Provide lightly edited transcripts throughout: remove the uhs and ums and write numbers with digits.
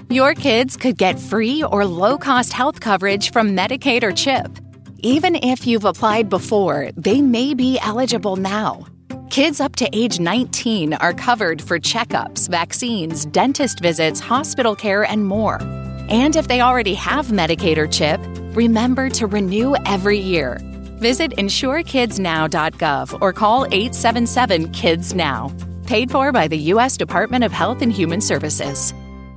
Your kids could get free or low-cost health coverage from Medicaid or CHIP. Even if you've applied before, they may be eligible now. Kids up to age 19 are covered for checkups, vaccines, dentist visits, hospital care, and more. And if they already have Medicaid or CHIP, remember to renew every year. Visit insurekidsnow.gov or call 877-KIDS-NOW. Paid for by the U.S. Department of Health and Human Services.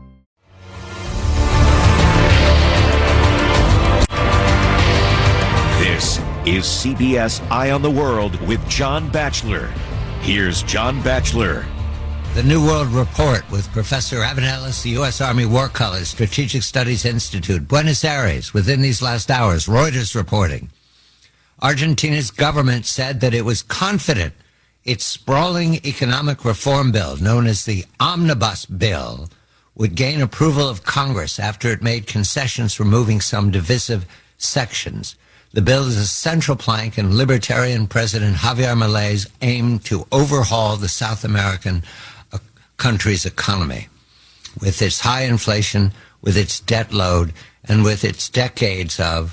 This is CBS Eye on the World with John Batchelor. Here's John Batchelor. The New World Report with Professor Evan Ellis, the U.S. Army War College Strategic Studies Institute, Buenos Aires, within these last hours. Reuters reporting. Argentina's government said that it was confident its sprawling economic reform bill, known as the Omnibus Bill, would gain approval of Congress after it made concessions removing some divisive sections. The bill is a central plank in Libertarian President Javier Milei's aim to overhaul the South American country's economy. With its high inflation, with its debt load, and with its decades of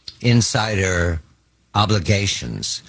insider obligations,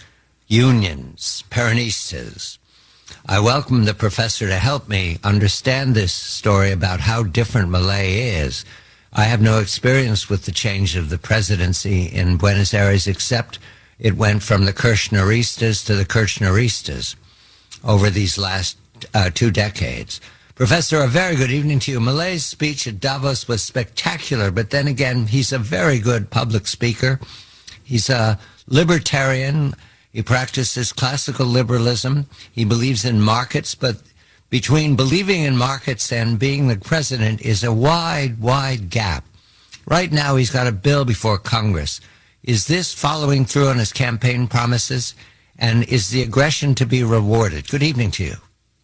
unions, Peronistas. I welcome the professor to help me understand this story about how different Milei is. I have no experience with the change of the presidency in Buenos Aires, except it went from the Kirchneristas to the Kirchneristas over these last 2 decades. Professor, a very good evening to you. Milei's speech at Davos was spectacular, but then again, he's a very good public speaker. He's a libertarian. He practices classical liberalism. He believes in markets, but between believing in markets and being the president is a wide, wide gap. Right now, he's got a bill before Congress. Is this following through on his campaign promises? And is the aggression to be rewarded? Good evening to you.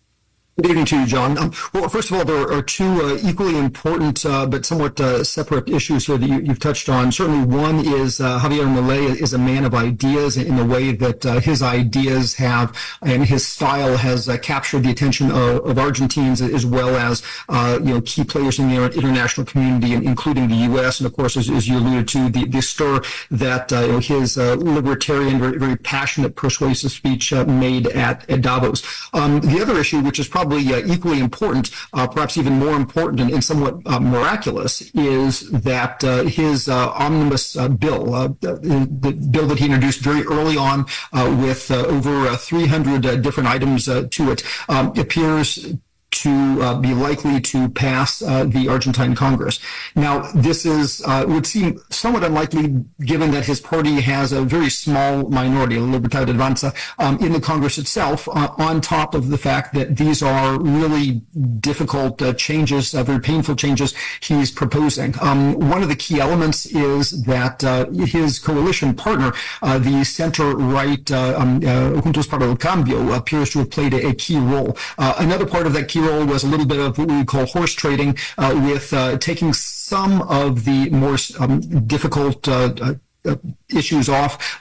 Good evening to you, John. Well, first of all, there are two equally important but somewhat separate issues here that you've touched on. Certainly one is Javier Milei is a man of ideas in the way that his ideas have and his style has captured the attention of Argentines as well as key players in the international community, including the U.S. And, of course, as you alluded to, the stir that his libertarian, very, very passionate, persuasive speech made at Davos. The other issue, which is probably equally important, perhaps even more important and somewhat miraculous, is that his omnibus bill, the bill that he introduced very early on with over 300 different items to it, appears to be likely to pass the Argentine Congress. Now, this is would seem somewhat unlikely given that his party has a very small minority, Libertad Avanza, in the Congress itself, on top of the fact that these are really difficult changes, very painful changes he's proposing. One of the key elements is that his coalition partner, the center-right Juntos para el Cambio, appears to have played a key role. Another part of that key role was a little bit of what we call horse trading, with taking some of the more difficult issues off,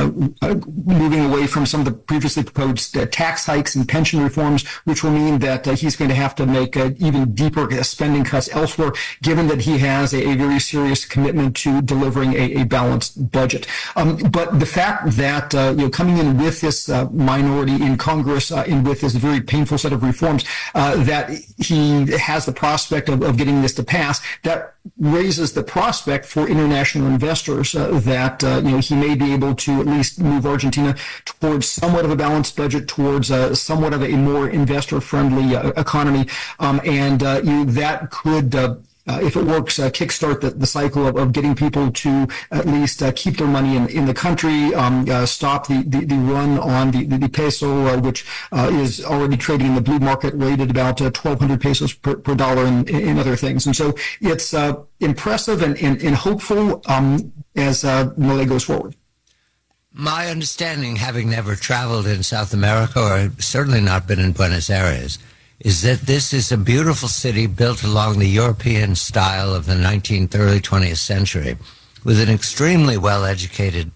moving away from some of the previously proposed tax hikes and pension reforms, which will mean that he's going to have to make even deeper spending cuts elsewhere, given that he has a very serious commitment to delivering a balanced budget. But the fact that coming in with this minority in Congress and with this very painful set of reforms, that he has the prospect of getting this to pass, that raises the prospect for international investors that he may be able to at least move Argentina towards somewhat of a balanced budget, towards somewhat of a more investor-friendly economy, and that could, if it works, kickstart the cycle of getting people to at least keep their money in the country, stop the run on the peso, which is already trading in the blue market, rated about 1,200 pesos per dollar and other things. And so it's impressive and hopeful as Milei goes forward. My understanding, having never traveled in South America or certainly not been in Buenos Aires, is that this is a beautiful city built along the European style of the 19th, early 20th century, with an extremely well-educated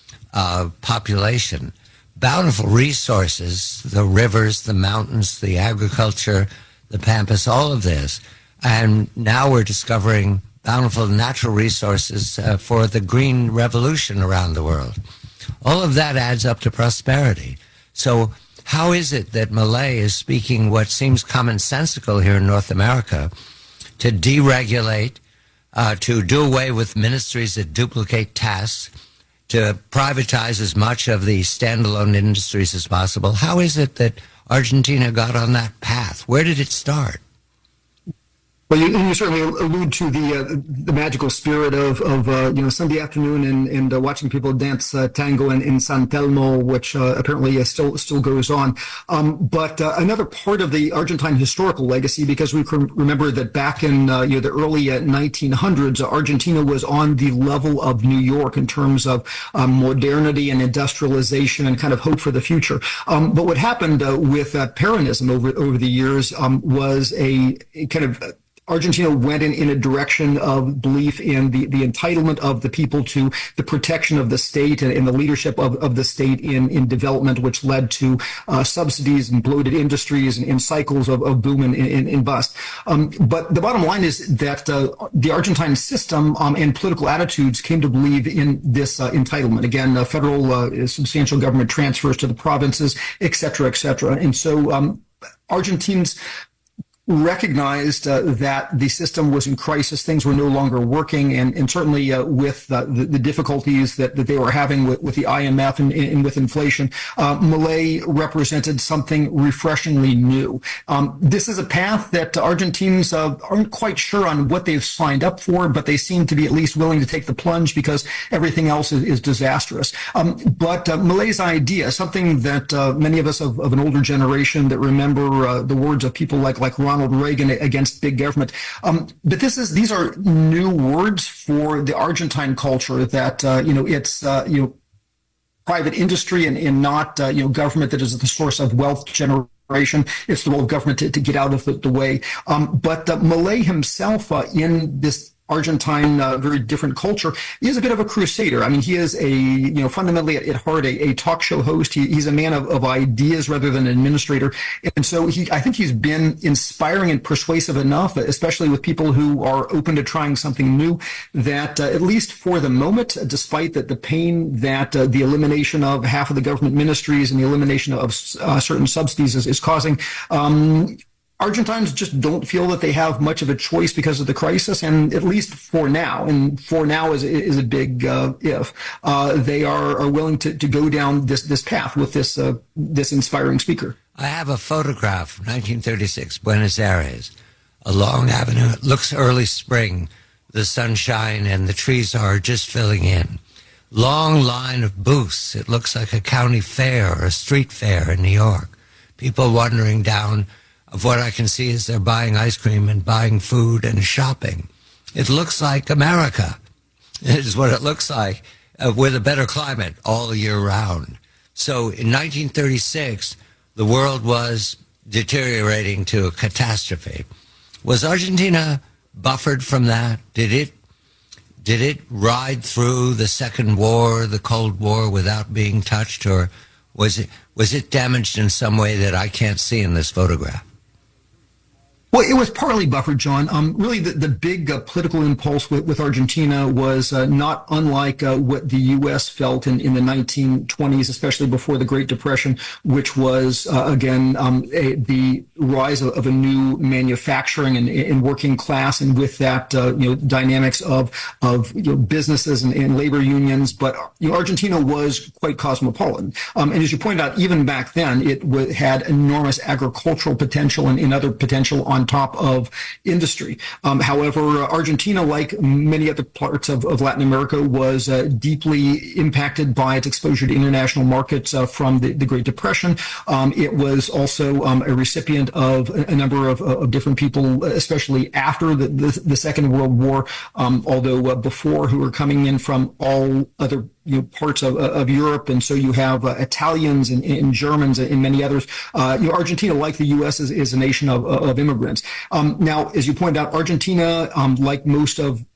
population, bountiful resources, the rivers, the mountains, the agriculture, the pampas, all of this. And now we're discovering bountiful natural resources for the green revolution around the world. All of that adds up to prosperity. So how is it that Milei is speaking what seems commonsensical here in North America to deregulate, to do away with ministries that duplicate tasks, to privatize as much of the standalone industries as possible? How is it that Argentina got on that path? Where did it start? Well, you certainly allude to the magical spirit of Sunday afternoon and watching people dance tango in San Telmo, which apparently still goes on. But another part of the Argentine historical legacy, because we can remember that back in the early 1900s, Argentina was on the level of New York in terms of modernity and industrialization and kind of hope for the future. But what happened with Peronism over the years was a kind of Argentina went in a direction of belief in the entitlement of the people to the protection of the state and the leadership of the state in development, which led to subsidies and bloated industries and cycles of boom and bust. But the bottom line is that the Argentine system and political attitudes came to believe in this entitlement. Again, federal substantial government transfers to the provinces, et cetera, et cetera. And so Argentines recognized that the system was in crisis, things were no longer working, and certainly with the difficulties that they were having with the IMF and with inflation, Milei represented something refreshingly new. This is a path that Argentines aren't quite sure on what they've signed up for, but they seem to be at least willing to take the plunge because everything else is disastrous. But Milei's idea, something that many of us of an older generation that remember the words of people like Ronald Reagan against big government. But these are new words for the Argentine culture that, it's, private industry and not, government that is the source of wealth generation. It's the role of government to get out of the way. But Milei himself in this Argentine, very different culture, he is a bit of a crusader. I mean, he is fundamentally at heart, a talk show host. He's a man of ideas rather than an administrator. And so I think he's been inspiring and persuasive enough, especially with people who are open to trying something new, that at least for the moment, despite the pain that the elimination of half of the government ministries and the elimination of certain subsidies is causing, Argentines just don't feel that they have much of a choice because of the crisis, and at least for now, and for now is a big if, they are willing to go down this path with this inspiring speaker. I have a photograph, 1936, Buenos Aires, a long avenue. It looks early spring, the sunshine and the trees are just filling in. Long line of booths. It looks like a county fair or a street fair in New York. People wandering down. Of what I can see is they're buying ice cream and buying food and shopping. It looks like America. It is what it looks like with a better climate all year round. So in 1936, the world was deteriorating to a catastrophe. Was Argentina buffered from that? Did it ride through the Second War, the Cold War, without being touched, or was it damaged in some way that I can't see in this photograph? Well, it was partly buffered, John. Really, the big political impulse with Argentina was not unlike what the U.S. felt in the 1920s, especially before the Great Depression, which was, the rise of a new manufacturing and working class, and with that, dynamics of businesses and labor unions. But Argentina was quite cosmopolitan. And as you pointed out, even back then, it had enormous agricultural potential and other potential on top of industry. However, Argentina, like many other parts of Latin America, was deeply impacted by its exposure to international markets from the Great Depression. It was also a recipient of a number of different people, especially after the Second World War, although before, who were coming in from all other parts of Europe, and so you have Italians and Germans and many others. Argentina, like the U.S., is a nation of immigrants. Now, as you pointed out, Argentina, like most of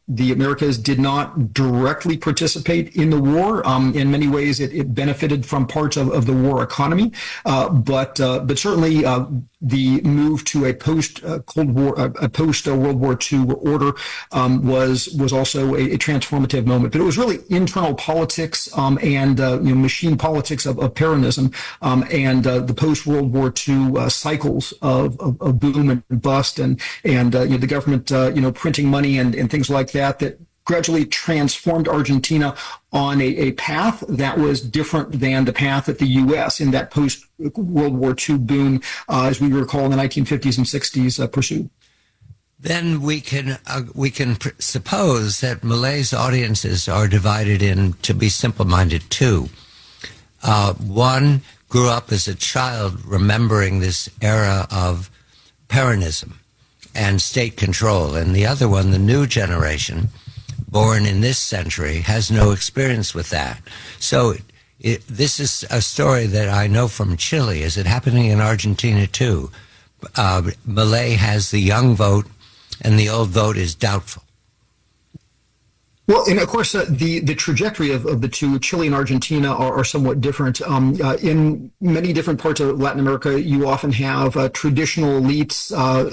the Americas did not directly participate in the war. In many ways, it benefited from parts of the war economy, but certainly the move to a post-Cold War, a post-World War II order was also a transformative moment. But it was really internal politics and machine politics of Peronism and the post-World War II cycles of boom and bust and the government printing money and things like that gradually transformed Argentina on a path that was different than the path that the U.S. in that post-World War II boom, as we recall in the 1950s and 60s, pursued. Then we can suppose that Malay's audiences are divided in, to be simple-minded, two. One grew up as a child remembering this era of Peronism and state control, and the other one, the new generation, born in this century, has no experience with that. So this is a story that I know from Chile. Is it happening in Argentina too? Milei has the young vote, and the old vote is doubtful. Well, and of course, the trajectory of the two, Chile and Argentina, are somewhat different. In many different parts of Latin America, you often have traditional elites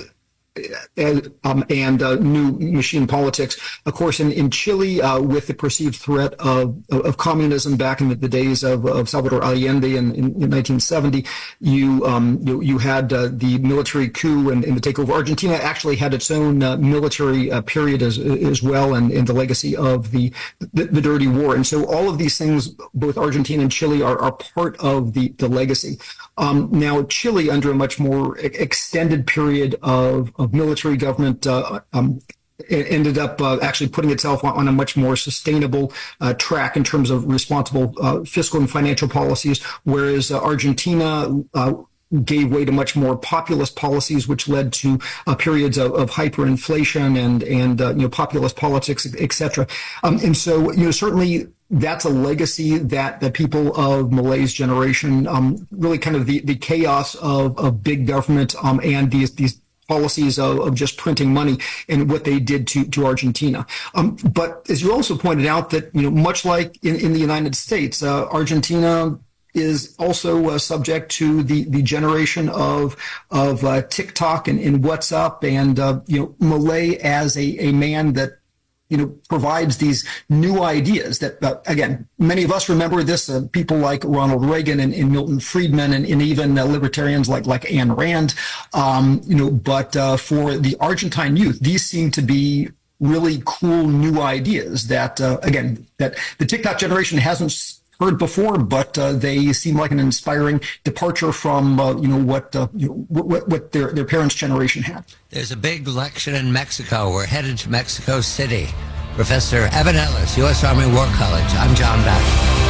and new machine politics. Of course, in Chile, with the perceived threat of communism back in the days of Salvador Allende in 1970, you had the military coup and the takeover. Argentina actually had its own military period as well, and the legacy of the dirty war. And so all of these things, both Argentina and Chile, are part of the legacy. Now, Chile, under a much more extended period of military government, ended up actually putting itself on a much more sustainable track in terms of responsible fiscal and financial policies, whereas Argentina gave way to much more populist policies, which led to periods of hyperinflation and populist politics, et cetera. And so, certainly that's a legacy that the people of Milei's generation, really kind of the chaos of big government and these policies of just printing money and what they did to Argentina. But as you also pointed out, that much like in the United States, Argentina is also subject to the generation of TikTok and WhatsApp, and Milei as a man that provides these new ideas that, again, many of us remember this, people like Ronald Reagan and Milton Friedman and even libertarians like Ayn Rand, but for the Argentine youth, these seem to be really cool new ideas that, again, that the TikTok generation hasn't heard before, but they seem like an inspiring departure from what their parents' generation had. There's a big election in Mexico. We're headed to Mexico City. Professor Evan Ellis, U.S. Army War College. I'm John Batchelor.